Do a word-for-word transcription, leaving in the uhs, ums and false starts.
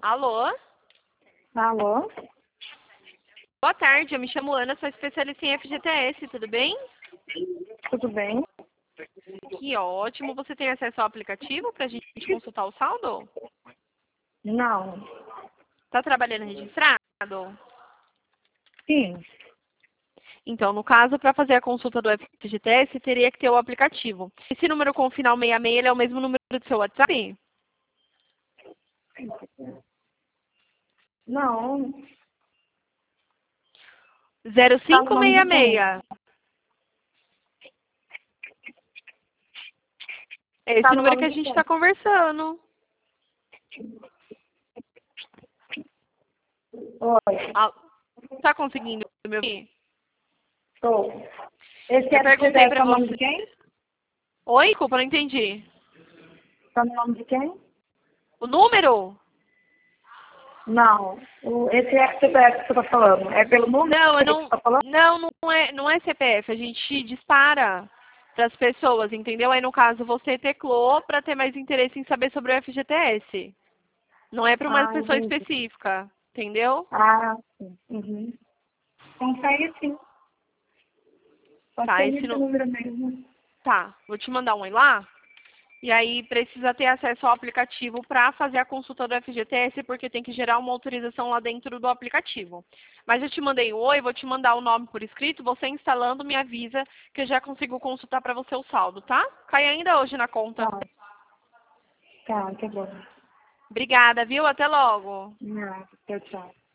Alô? Alô? Boa tarde, eu me chamo Ana, sou especialista em F G T S, tudo bem? Tudo bem? Que ótimo. Você tem acesso ao aplicativo para a gente consultar o saldo? Não. Está trabalhando registrado? Sim. Então, no caso, para fazer a consulta do F G T S, teria que ter o aplicativo. Esse número com o final sessenta e seis, ele é o mesmo número do seu WhatsApp? Não. zero Tá no cinco nome de seis quem? seis. É Tá esse no número nome que a de gente quem? está conversando. Oi. Está conseguindo me ouvir? Tô. Esse Eu F G T perguntei S para tá no nome você. de quem? Oi, desculpa, não entendi. Tá no nome de quem? O número? Não. O, esse F G T S que você tá falando, é pelo número Não, eu que você não. tá falando? Não, não é, não é C P F. A gente dispara para as pessoas, entendeu? Aí no caso você teclou para ter mais interesse em saber sobre o F G T S. Não é para uma Ah, pessoa entendi. específica, entendeu? Ah, sim. Uhum. Consegue sim. Pode Tá, ser esse esse não. número mesmo. Tá, vou te mandar um oi lá. E aí precisa ter acesso ao aplicativo para fazer a consulta do F G T S, porque tem que gerar uma autorização lá dentro do aplicativo. Mas eu te mandei um oi, vou te mandar o nome por escrito, você instalando me avisa que eu já consigo consultar para você o saldo, tá? Cai ainda hoje na conta. Tá. Tá, tá bom. Obrigada, viu? Até logo. Não, tchau, tchau.